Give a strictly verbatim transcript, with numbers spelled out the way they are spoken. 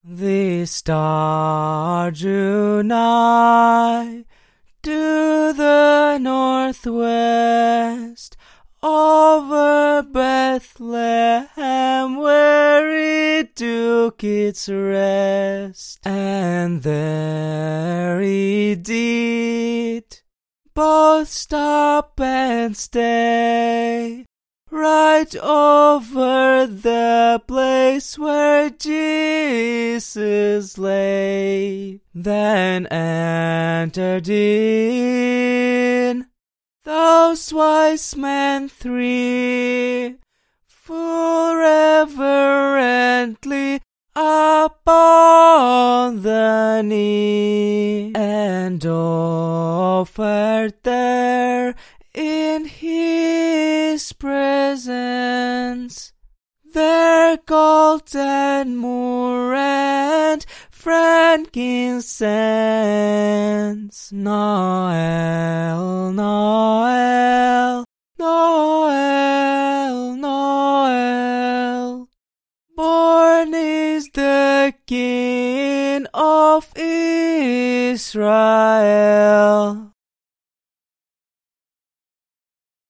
The star drew nigh to the northwest, over Bethlehem where it took its rest. And there it did both stop and stay, right over the place where Jesus lay. Then entered in those wise men three, full reverently upon the knee, and offered there in his presence their gold and myrrh and frankincense. Noel, Noel, Noel, Noel. Born is the King of Israel.